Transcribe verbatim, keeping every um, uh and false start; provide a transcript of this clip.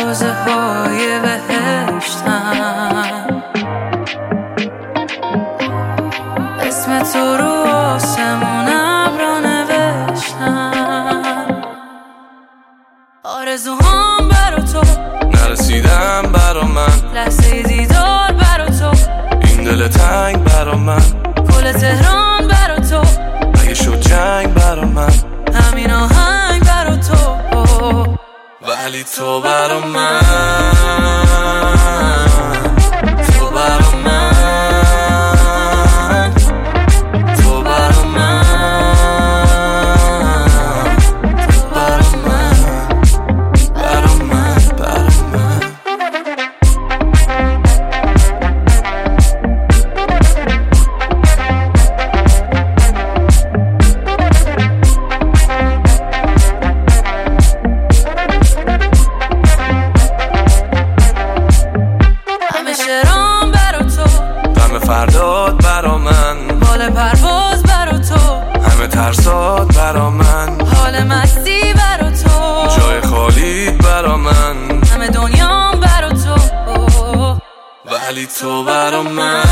روزه های بهشتم، اسم تو رو آسمون ابرا نوشتم. آرزوهام برا تو نرسیدم برا من، لحظه دیدار برا تو، این دل تنگ برا من، کل تهران برا تو، اگه شد جنگ برا من، همین آهنگ برا تو، ولی تو برا من، تو برا من، تو برا من، تو برا من، برا من، برا من. شرام برا تو، غم فرداد برا من، بال پرواز برا تو، همه ترسات برا من، حال مستی برا تو، جای خالی برا من، همه دنیام برا تو، ولی تو برا من،